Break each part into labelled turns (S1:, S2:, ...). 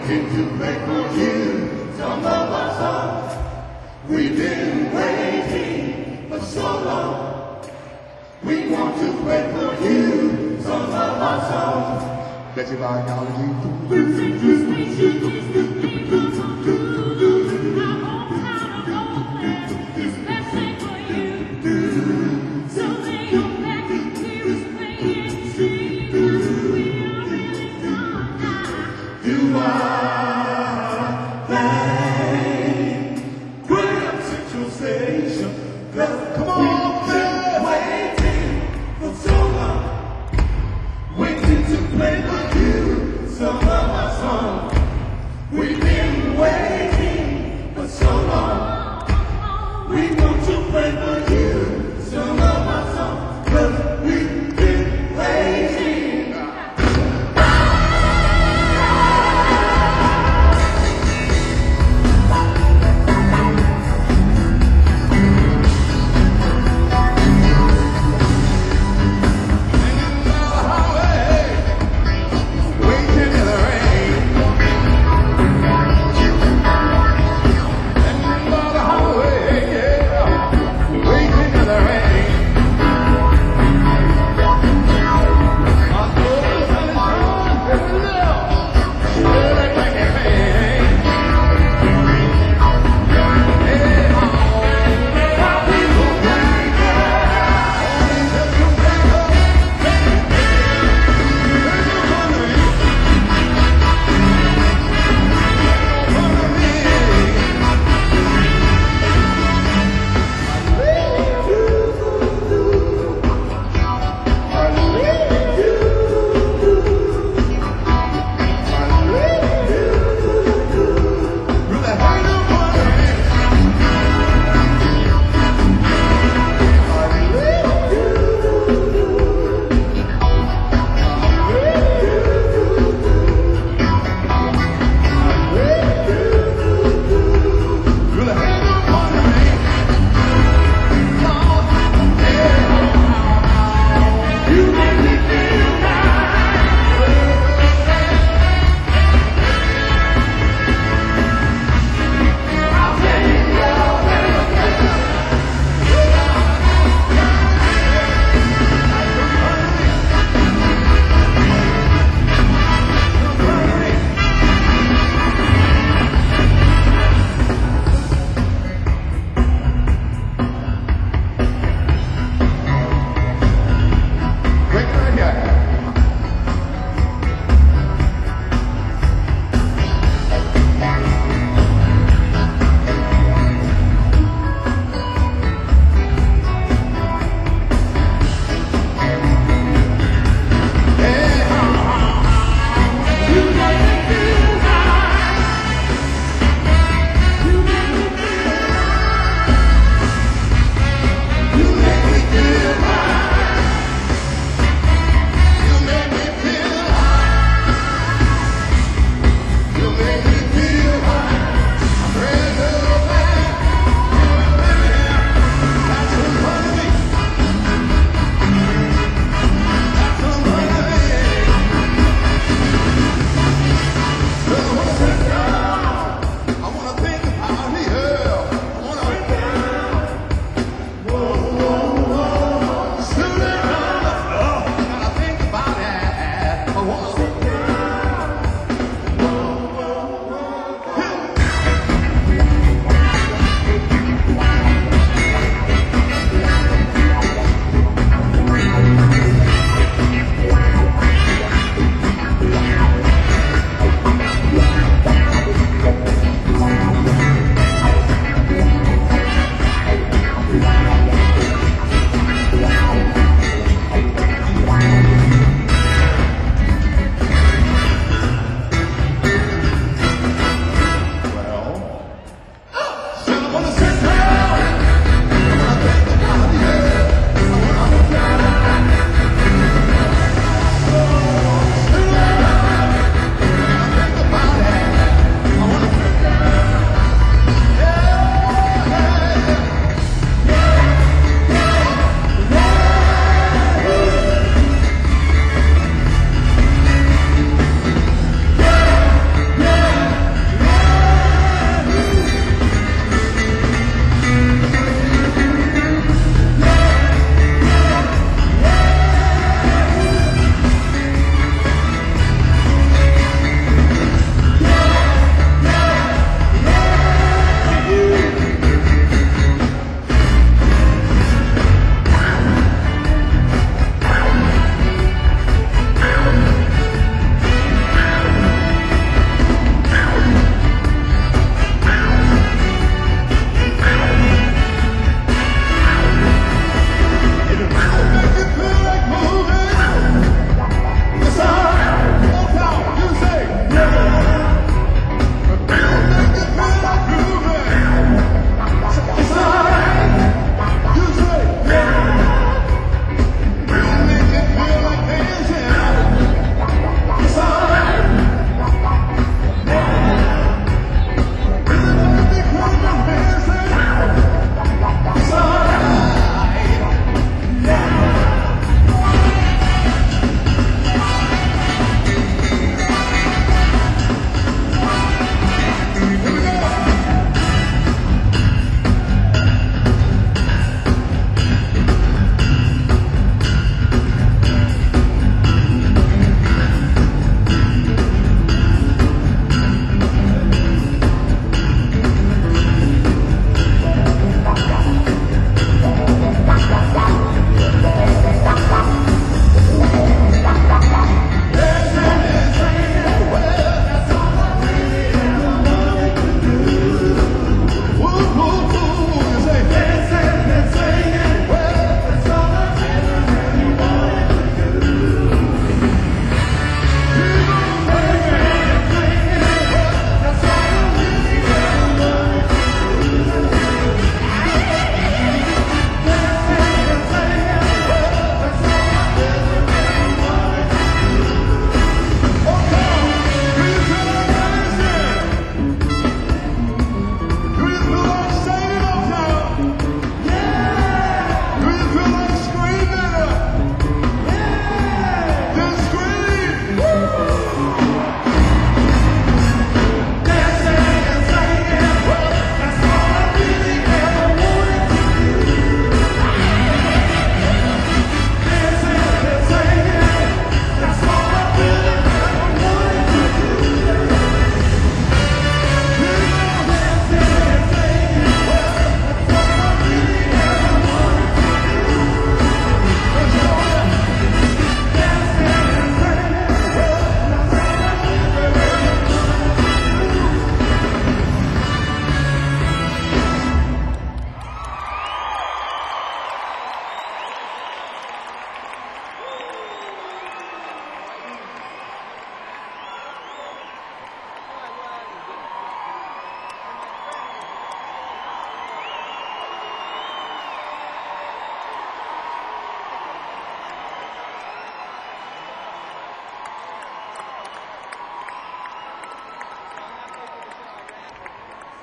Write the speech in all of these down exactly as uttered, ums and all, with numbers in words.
S1: waiting to play for you some of our songs. We've been waiting for so long. We want to play for you some of our songs. That's your biology. You are playing Graham Central Station. Come on, been waiting for so long, waiting to play for you some of our songs. We've been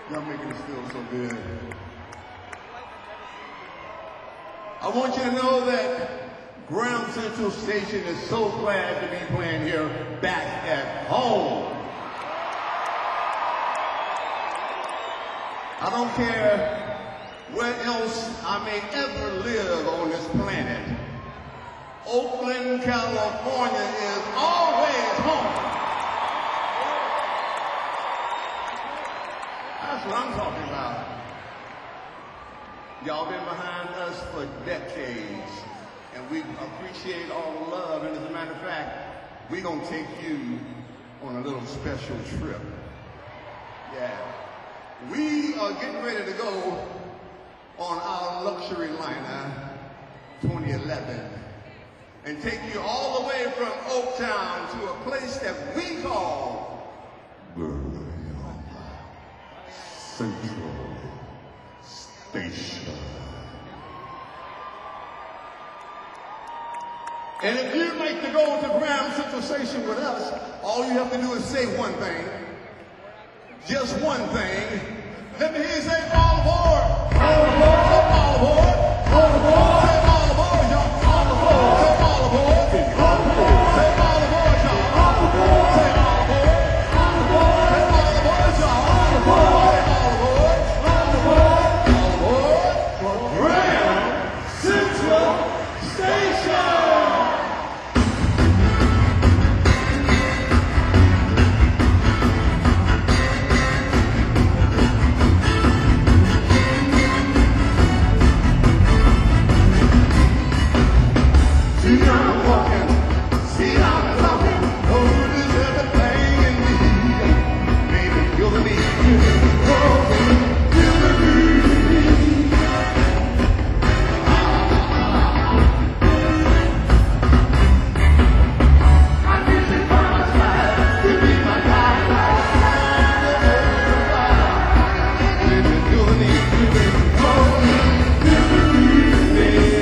S1: Y'all making us feel so good. I want you to know that Graham Central Station is so glad to be playing here back at home. I don't care where else I may ever live on this planet. Oakland, California is always home. That's what I'm talking about. Y'all been behind us for decades, and we appreciate all the love. And as a matter of fact, we're gonna take you on a little special trip. Yeah. We are getting ready to go on our luxury liner twenty eleven and take you all the way from Oaktown to a place that we call Graham Central Station. And if you'd like to go to Graham Central Station with us, all you have to do is say one thing. Just one thing. Let me hear you say, all aboard! All aboard! All aboard! All aboard! Say all aboard, y'all! All aboard! Say all aboard! All aboard! Say all aboard, y'all! All aboard! Say all aboard! All aboard! Say all aboard, y'all! All aboard! Say all aboard! All aboard! All aboard! For Graham Central Station! See how I'm walking, see how I'm talking, oh, there's everything in me. Baby, you're the lead. Oh, you're the lead. I need you by my side, to be my guide. Baby, you're the lead. Oh, you're the lead.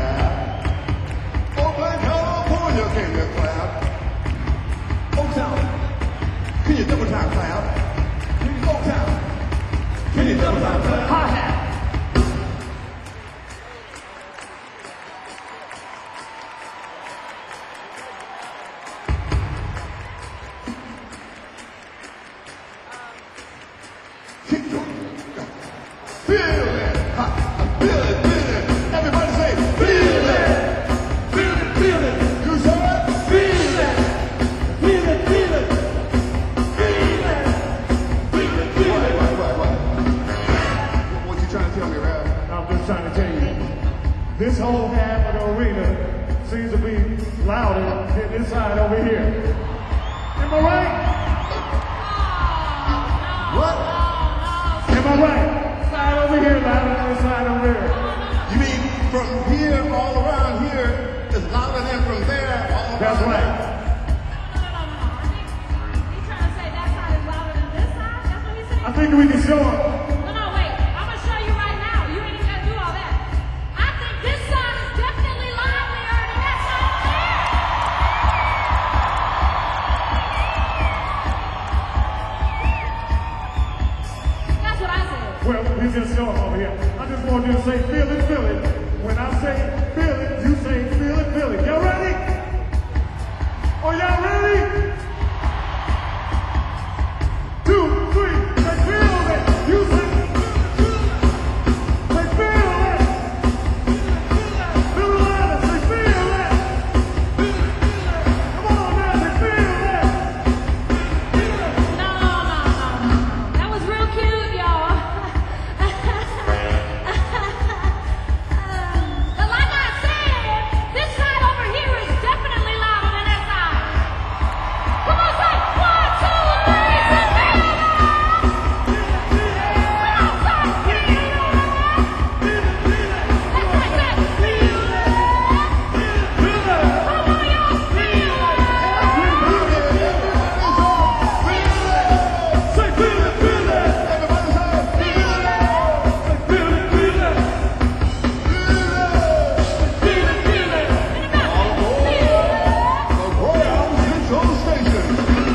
S1: Oaktown. time cloud. Give me four time. Give me double time cloud. Hi-hat. Feel it, ha, feel it, feel it. Everybody say, feel it, feel it, feel it. You say it? Feel it, feel it, feel it, feel it, feel it, feel it. What, what, what, what? What you trying to tell me, Rab?
S2: I'm just trying to tell you, this whole half of the arena seems to be louder than this side over here. Am I right?
S1: What?
S2: Am I right? Side over here, louder than this side over there.
S1: You mean from here all around here is louder than from there all around?
S2: That's right.
S3: No, no, no, no. You trying to say that side is louder than this side? That's what he's saying?
S2: I think we can show them.
S3: No, no, wait. I'm going to show you right now. You ain't even got to do all that. I think this side is definitely livelier than that side over there. That's what I said.
S2: Well, we just show them over here. I just want you to say, feel it, feel it. When I say feel it, you say feel it, feel it. Y'all ready? Are y'all ready? Two, three, say feel it. You say, say feel it. Feel it louder, say feel it. Come on now, say feel it.
S3: No, no, no, no. That was real cute, y'all. But like I said, this side over here is definitely louder than that side. Come on, say one, two, three, say feel it. Come on, say feel it. Let's say that, feel it. Come on, y'all, feel it.
S2: Say feel it, feel it.
S1: Everybody say, feel it.
S2: Say feel it, feel it. Feel it, feel it.
S1: The Royal Central Station.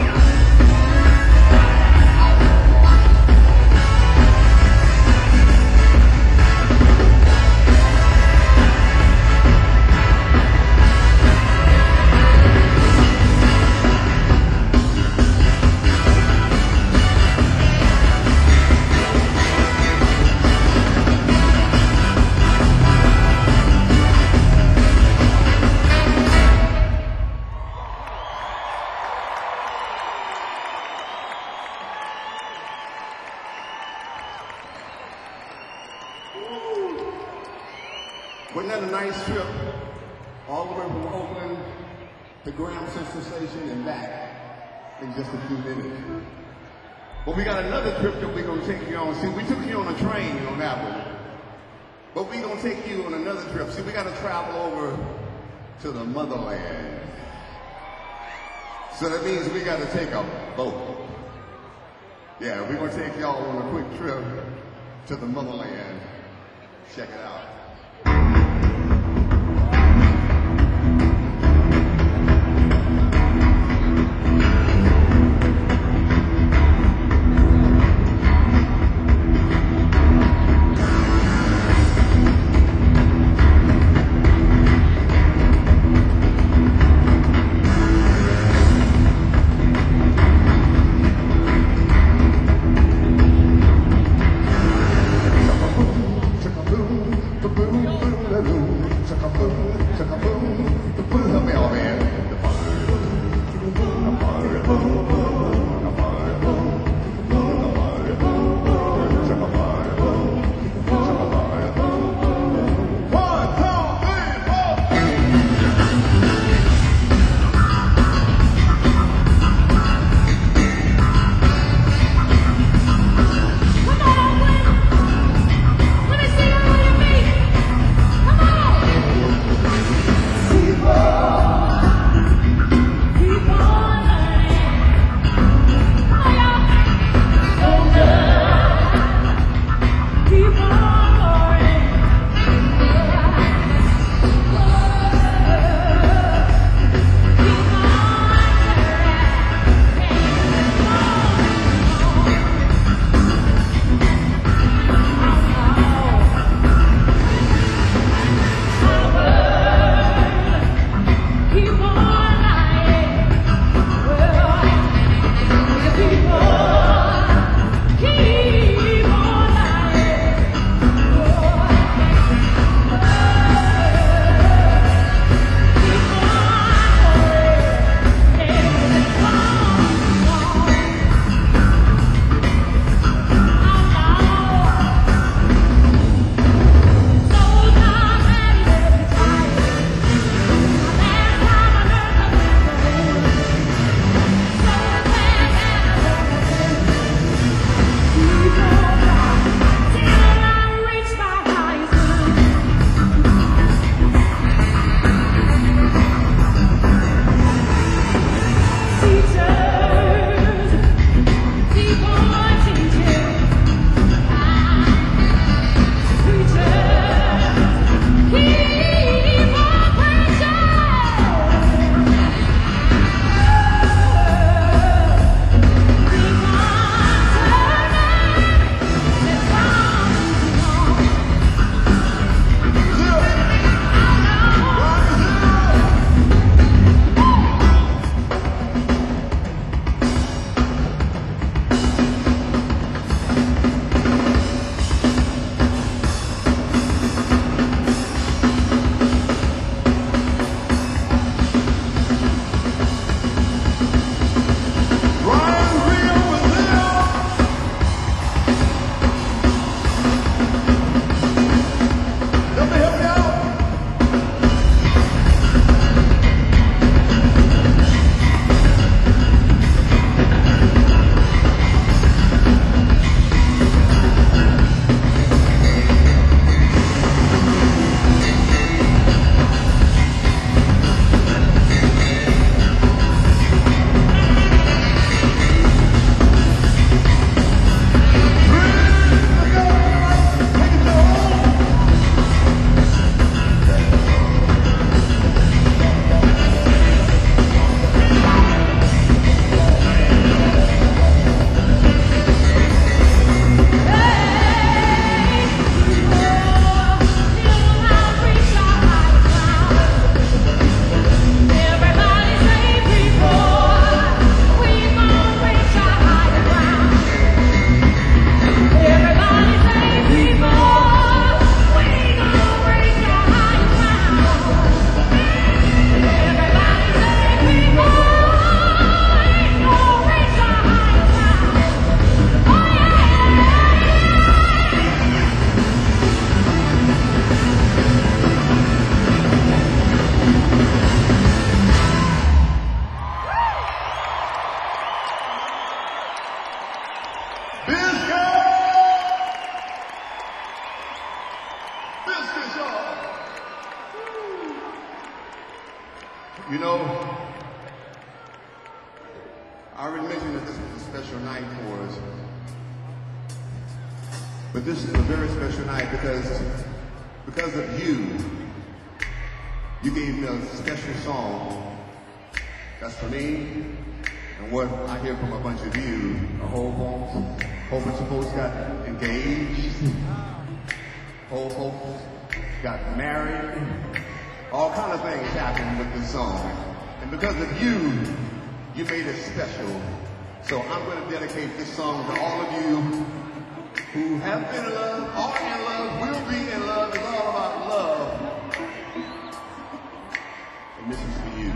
S1: Wasn't that a nice trip? All the way from Oakland to Graham Central Station and back in just a few minutes. But we got another trip that we're going to take you on. See, we took you on a train on that one. But we're going to take you on another trip. See, we got to travel over to the motherland. So that means we got to take a boat. Yeah, we're going to take y'all on a quick trip to the motherland. Check it out. Chicka-boom, You know, I already mentioned that this was a special night for us. But this is a very special night because, because of you, you gave me a special song that's for me. And what I hear from a bunch of you, a whole bunch, whole bunch of folks got engaged, whole folks got married, all kind of things happened with this song. And because of you, you made it special. So I'm going to dedicate this song to all of you who have been in love, are in love, will be in love. It's all about love. And this is for you.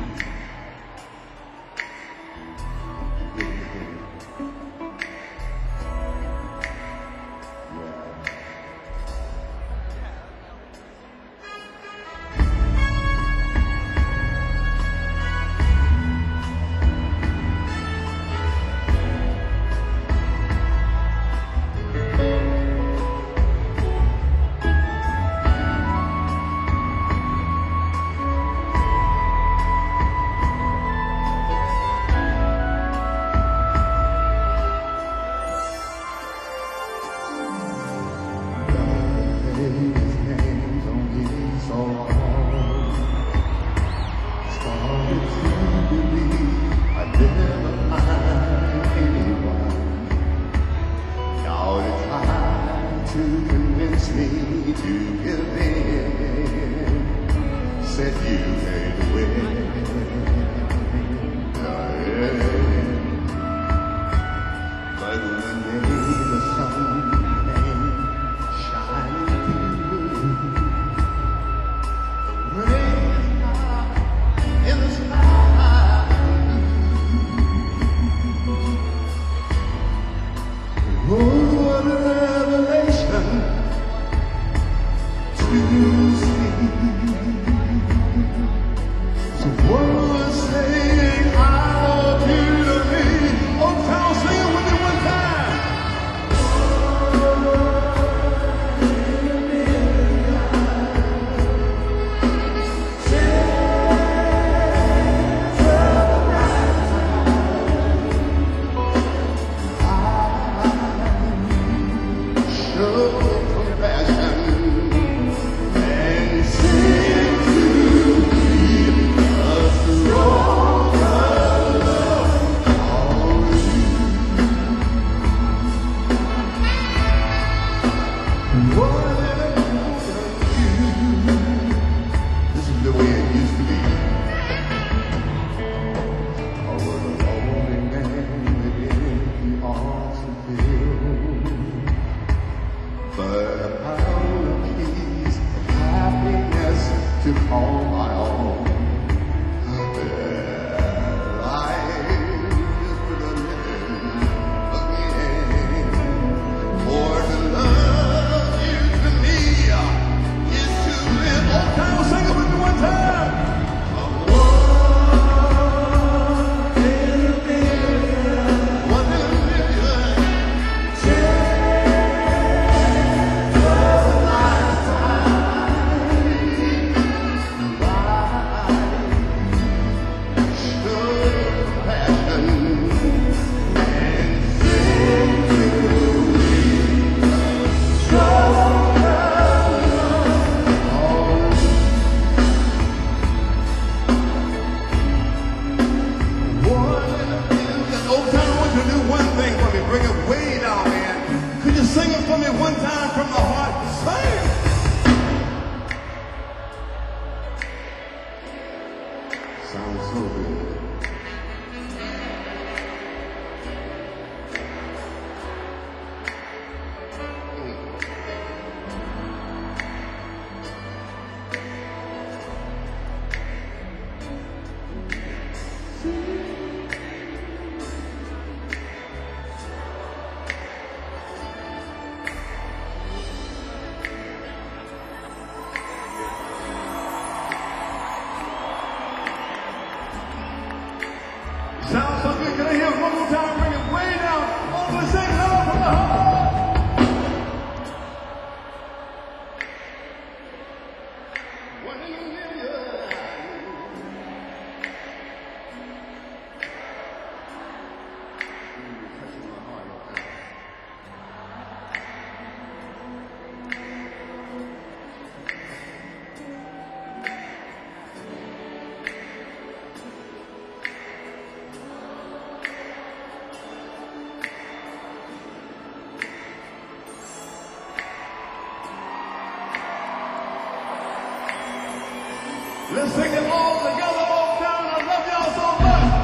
S2: Sounds so good. Can I hear it one more time? Bring it way down. All the same love from the heart. One in a million. Let's sing it all together, all down. I love y'all so much.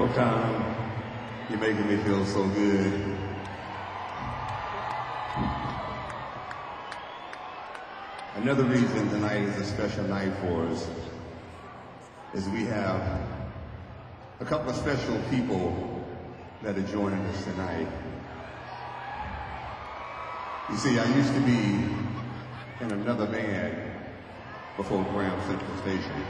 S1: more time. You're making me feel so good. Another reason tonight is a special night for us is we have a couple of special people that are joining us tonight. You see, I used to be in another band before Graham Central Station.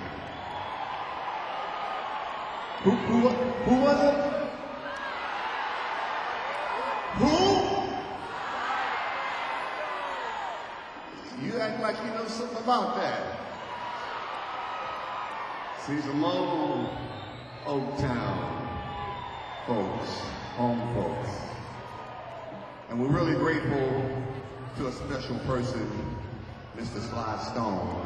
S1: Who, who, who was it? Who? You act like you know something about that. See, some old Oak Town folks, home folks. And we're really grateful to a special person, Mister Sly Stone.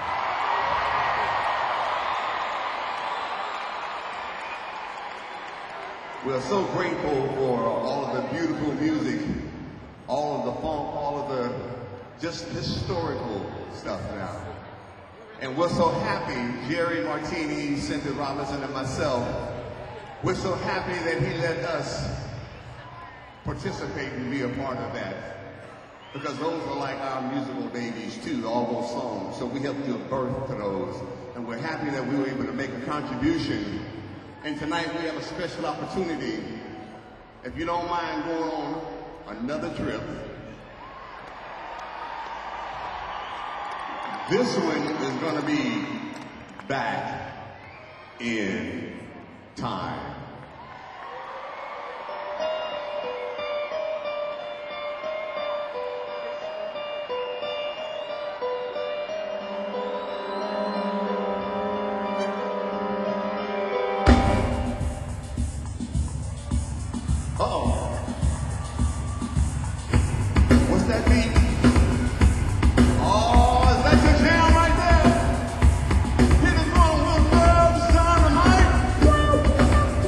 S1: We're so grateful for all of the beautiful music, all of the funk, all of the just historical stuff now. And we're so happy, Jerry Martini, Cindy Robinson, and myself, we're so happy that he let us participate and be a part of that. Because those are like our musical babies too, all those songs. So we helped give birth to those. And we're happy that we were able to make a contribution. And tonight we have a special opportunity, if you don't mind going on another trip. This one is going to be back in time.
S2: Woo!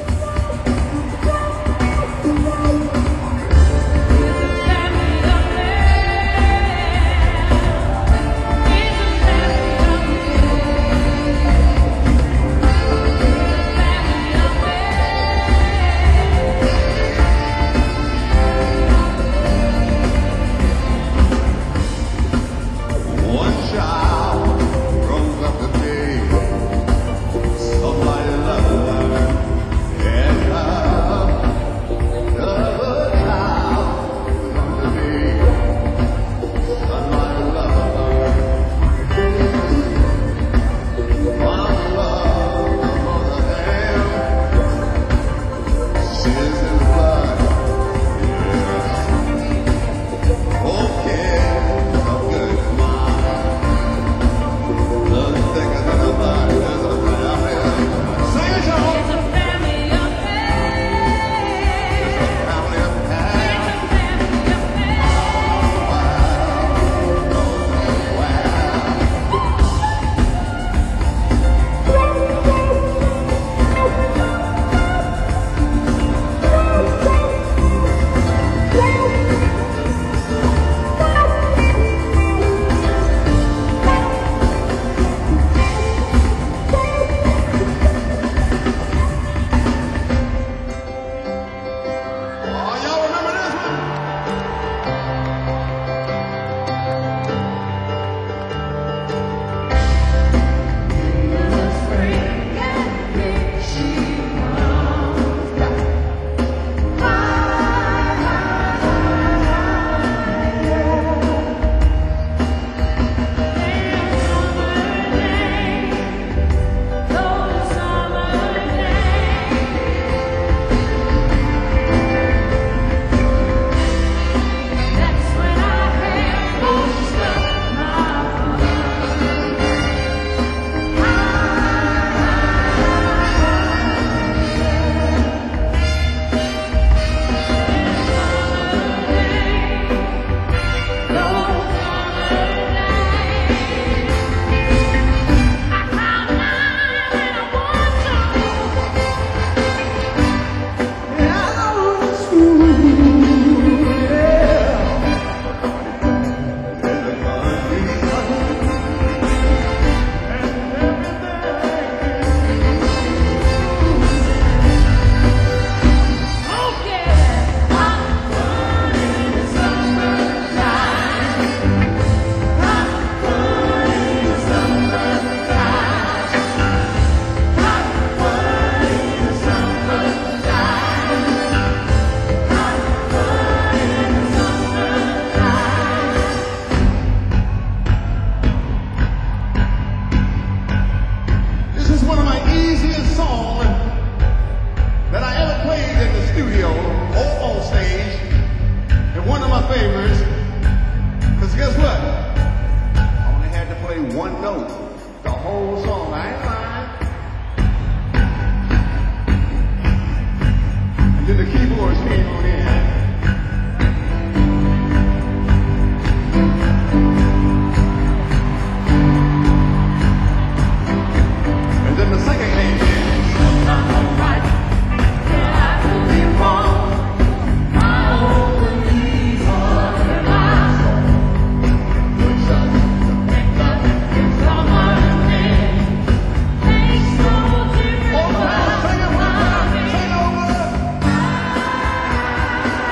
S1: line, line. And then the keyboards came on in. And then the second came in.
S3: Sometimes I'm right, but I could be wrong. My own beliefs are my soul. Looks up, pick up, it's someone new. Makes no difference what I'm in.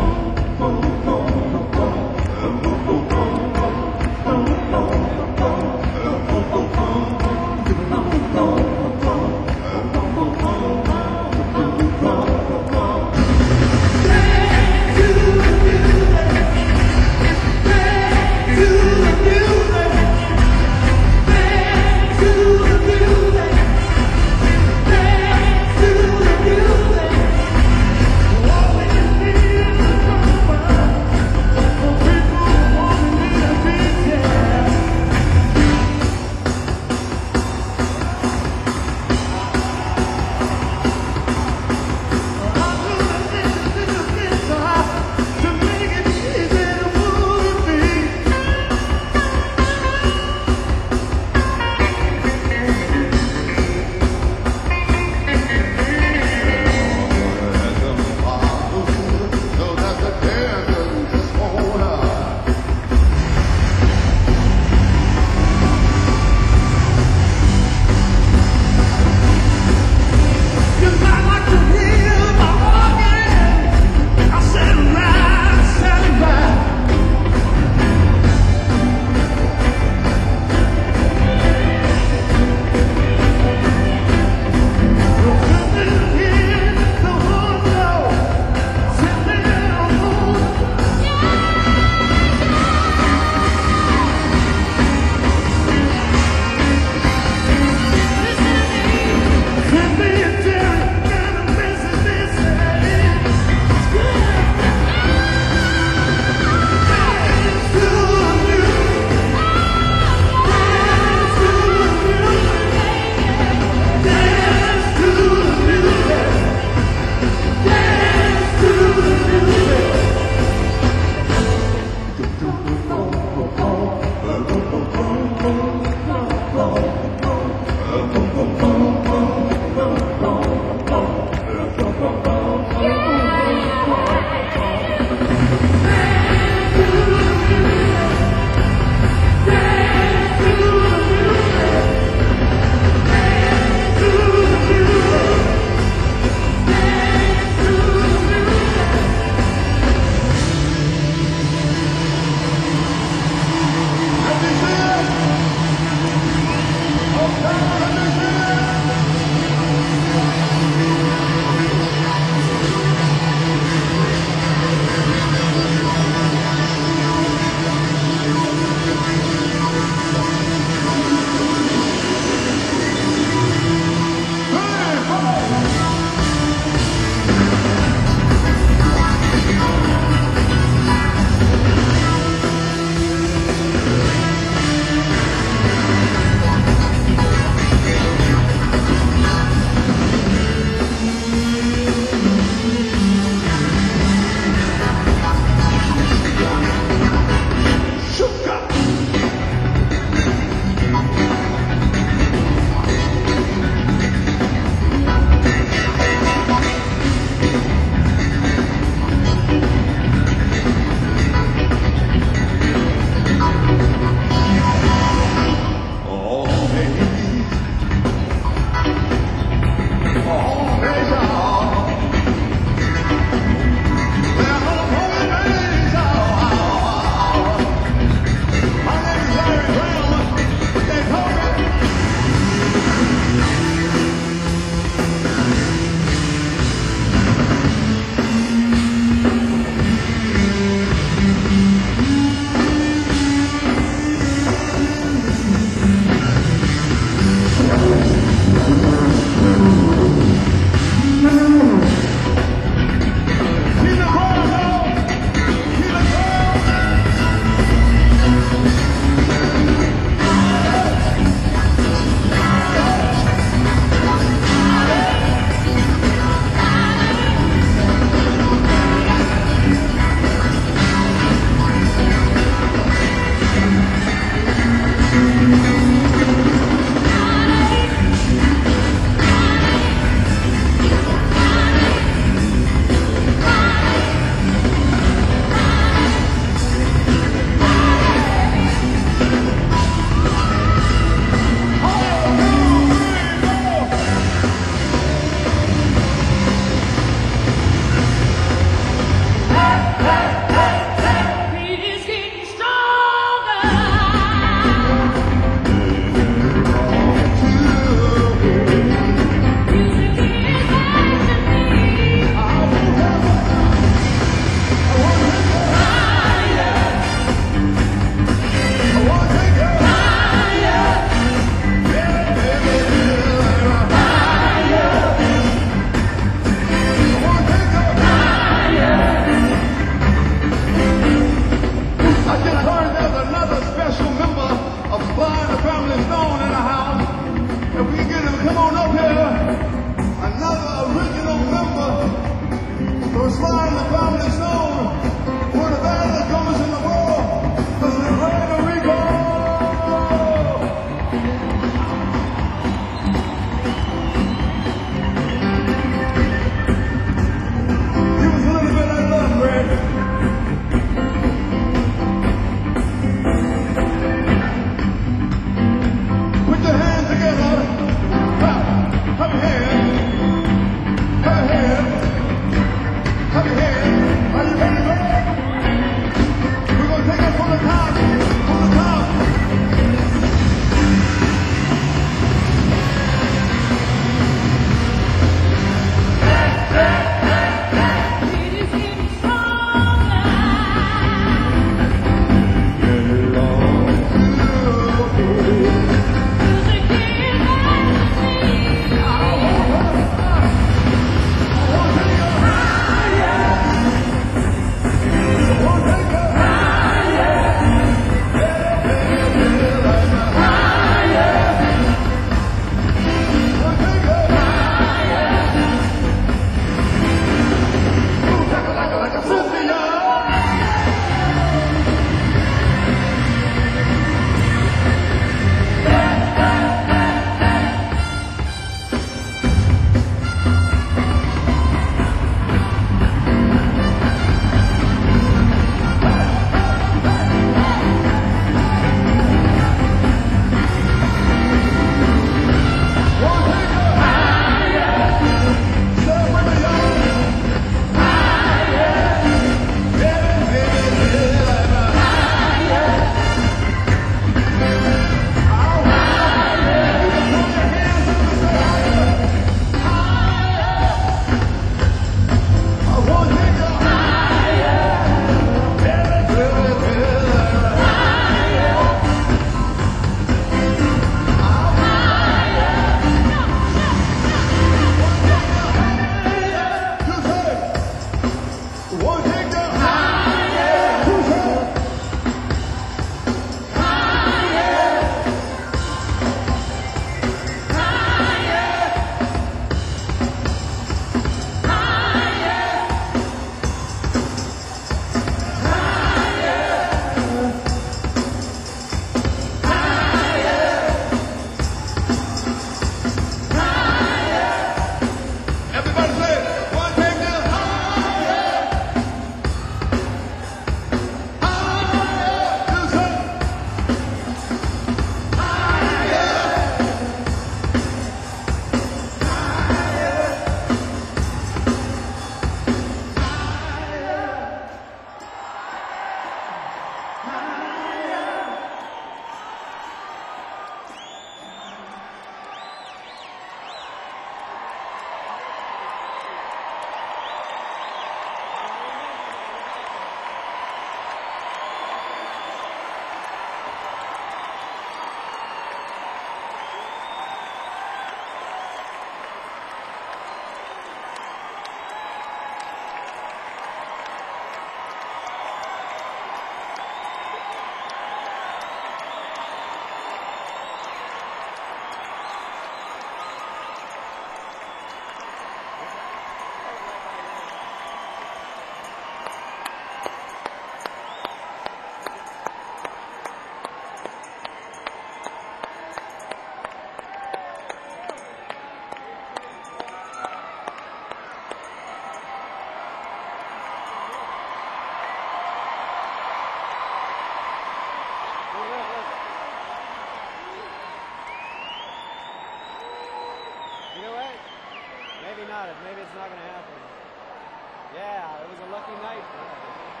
S4: Maybe not. Maybe it's not going to happen. Yeah, it was a lucky night for us.